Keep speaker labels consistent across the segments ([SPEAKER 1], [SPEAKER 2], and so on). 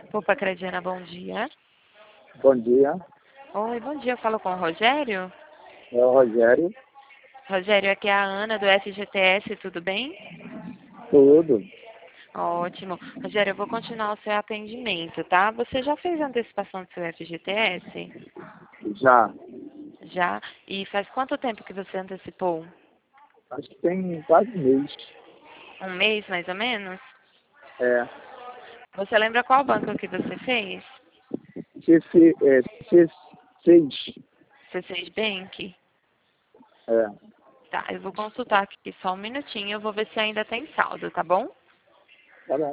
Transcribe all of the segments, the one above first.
[SPEAKER 1] Opa, Crediana, bom dia.
[SPEAKER 2] Bom dia,
[SPEAKER 1] Oi, bom dia. Eu falo com o Rogério.
[SPEAKER 2] é o Rogério.
[SPEAKER 1] Rogério, aqui é a Ana do FGTS, tudo bem?
[SPEAKER 2] Tudo.
[SPEAKER 1] Ótimo. Rogério, eu vou continuar o seu atendimento, tá? Você já fez a antecipação do seu FGTS?
[SPEAKER 2] Já.
[SPEAKER 1] Já? E faz quanto tempo que você antecipou?
[SPEAKER 2] Acho que tem quase um mês.
[SPEAKER 1] Um mês, mais ou menos?
[SPEAKER 2] É.
[SPEAKER 1] Você lembra qual banco que você fez?
[SPEAKER 2] C6.
[SPEAKER 1] C6 Bank?
[SPEAKER 2] É.
[SPEAKER 1] Tá, eu vou consultar aqui só um minutinho, eu vou ver se ainda tem saldo, tá bom?
[SPEAKER 2] Tá bom.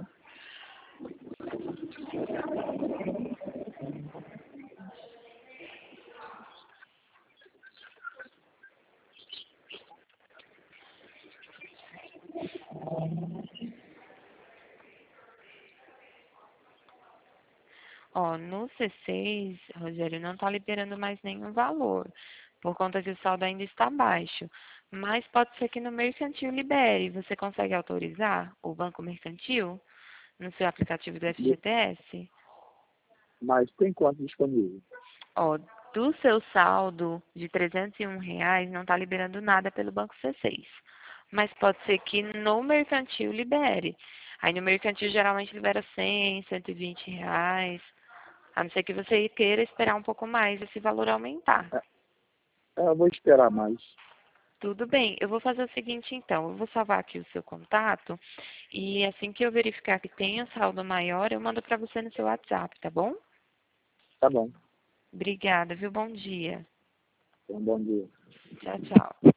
[SPEAKER 1] Ó, no C6, Rogério, não está liberando mais nenhum valor, por conta que o saldo ainda está baixo. Mas pode ser que no mercantil libere. Você consegue autorizar o banco mercantil no seu aplicativo do FGTS?
[SPEAKER 2] Mas tem quanto disponível?
[SPEAKER 1] Ó, do seu saldo de R$ 301 não está liberando nada pelo banco C6. Mas pode ser que no mercantil libere. Aí no mercantil geralmente libera R$ 100, R$ 120. A não ser que você queira esperar um pouco mais esse valor aumentar.
[SPEAKER 2] Eu vou esperar mais.
[SPEAKER 1] Tudo bem, eu vou fazer o seguinte então, eu vou salvar aqui o seu contato e assim que eu verificar que tem um saldo maior, eu mando para você no seu WhatsApp, tá bom?
[SPEAKER 2] Tá bom.
[SPEAKER 1] Obrigada, viu? Bom dia.
[SPEAKER 2] Então, bom dia.
[SPEAKER 1] Tchau, tchau.